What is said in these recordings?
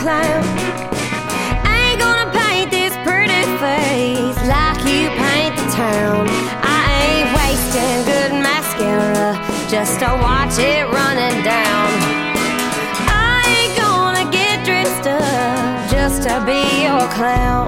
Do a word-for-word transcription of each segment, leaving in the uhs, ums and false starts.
clown. I ain't gonna paint this pretty face like you paint the town. I ain't wasting good mascara just to watch it running down. I ain't gonna get dressed up just to be your clown.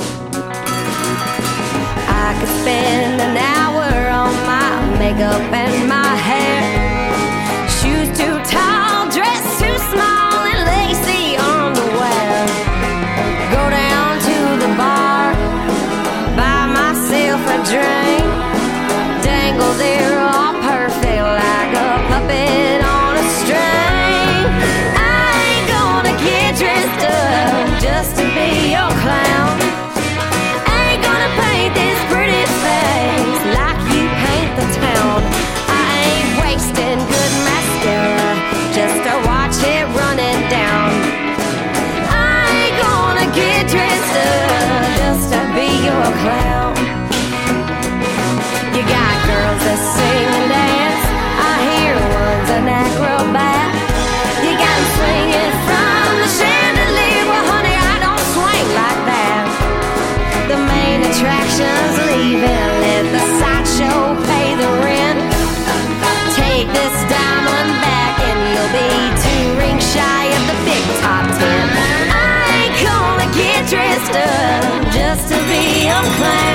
I could spend an hour on my makeup and my hair. Shoes too tall, dress too small, and lacy underwear. Go down to the bar, buy myself a drink. Dangle there all perfect like a puppet on a string. I ain't gonna get dressed up just to be your clown. I ain't gonna paint this pretty face like you paint the town. I ain't wasting good mascara just to watch it running down. I ain't gonna get dressed up just to be your clown. You got girls that sing and dance, I hear one's an acrobat. You got them swinging from the chandelier, well honey I don't swing like that. The main attraction's leaving, let the sideshow pay the rent. Take this diamond back and you'll be two rings shy of the big top ten. I ain't gonna get dressed up just to be a clown.